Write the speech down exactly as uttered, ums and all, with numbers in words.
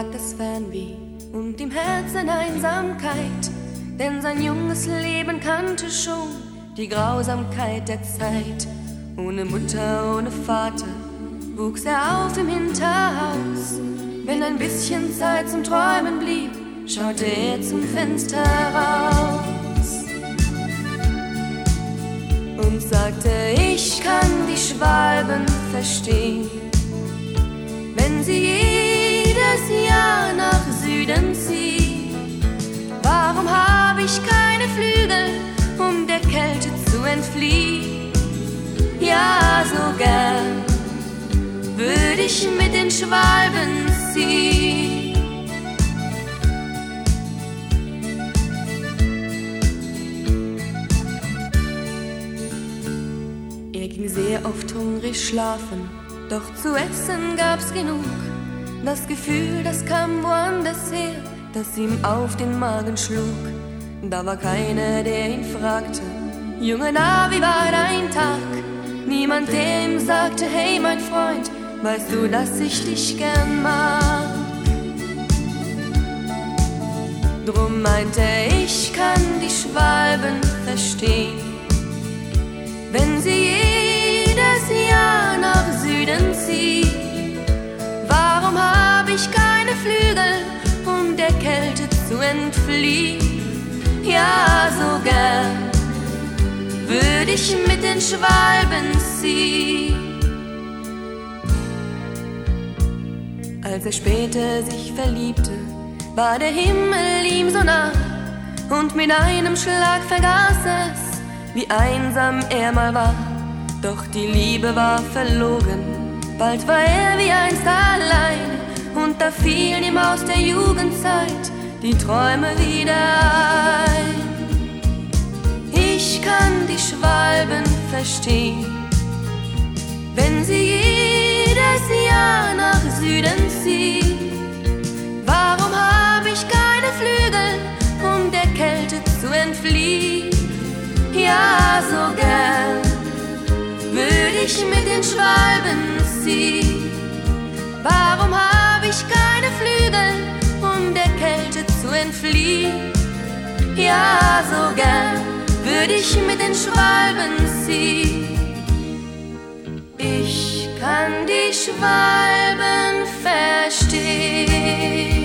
plagt das Fernweh und im Herzen Einsamkeit, denn sein junges Leben kannte schon die Grausamkeit der Zeit. Ohne Mutter, ohne Vater wuchs er auf im Hinterhaus. Wenn ein bisschen Zeit zum Träumen blieb, schaute er zum Fenster raus und sagte: Ich kann die Schwalben verstehen, wenn sie jedes Jahr nach Süden ziehen. Warum habe ich keine Flügel, um der Kälte zu entfliehen? Ja, so gern würde ich mit den Schwalben ziehen. Er ging sehr oft hungrig schlafen, doch zu essen gab's genug. Das Gefühl, das kam woanders her, das ihm auf den Magen schlug. Da war keiner, der ihn fragte: Junge, na, wie war dein Tag? Niemand, der ihm sagte: Hey, mein Freund, weißt du, dass ich dich gern mag? Drum meinte er: Ich kann die Schwalben verstehen, wenn sie jedes Jahr nach Süden ziehen. Warum habe ich keine Flügel, um der Kälte zu entfliehen? Ja, so gern würde ich mit den Schwalben ziehen. Als er später sich verliebte, war der Himmel ihm so nah, und mit einem Schlag vergaß es, wie einsam er mal war. Doch die Liebe war verlogen, bald war er wie einst allein, und da fielen ihm aus der Jugendzeit die Träume wieder ein. Ich kann die Schwalben verstehen, wenn sie jedes Jahr nach Süden ziehen. Warum habe ich keine Flügel, um der Kälte zu entfliehen? Ja, so gern würde ich mit den Schwalben ziehen. Warum habe ich keine Flügel, um der Kälte zu entfliehen? Ja, so gern würde ich mit den Schwalben ziehen. Ich kann die Schwalben verstehen.